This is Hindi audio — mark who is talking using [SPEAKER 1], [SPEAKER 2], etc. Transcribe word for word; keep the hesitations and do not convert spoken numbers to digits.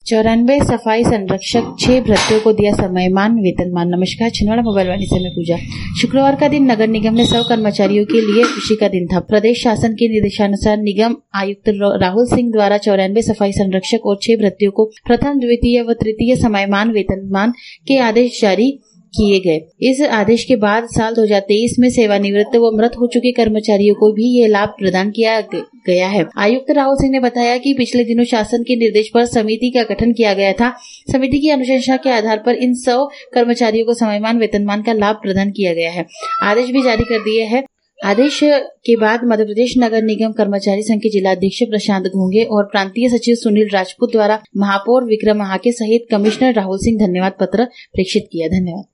[SPEAKER 1] चौरानवे सफाई संरक्षक, छह भृत्यों को दिया समयमान वेतनमान। नमस्कार, छिंदवाड़ा मोबाइल वाणी से मैं पूजा। शुक्रवार का दिन नगर निगम में सौ कर्मचारियों के लिए खुशी का दिन था। प्रदेश शासन के निर्देशानुसार निगम आयुक्त राहुल सिंह द्वारा चौरानवे सफाई संरक्षक और छह भृत्यों को प्रथम, द्वितीय व तृतीय समयमान वेतनमान के आदेश जारी किए गए। इस आदेश के बाद साल दो हज़ार तेईस में सेवानिवृत्त व मृत हो चुके कर्मचारियों को भी ये लाभ प्रदान किया गया है। आयुक्त राहुल सिंह ने बताया कि पिछले दिनों शासन के निर्देश पर समिति का गठन किया गया था। समिति की अनुशंसा के आधार पर इन सौ कर्मचारियों को समयमान वेतनमान का लाभ प्रदान किया गया है। आदेश भी जारी कर दिए हैं। आदेश के बाद मध्य प्रदेश नगर निगम कर्मचारी संघ के जिलाध्यक्ष प्रशांत घोंगे और प्रांतीय सचिव सुनील राजपूत द्वारा महापौर विक्रम महाके सहित कमिश्नर राहुल सिंह धन्यवाद पत्र प्रेषित किया। धन्यवाद।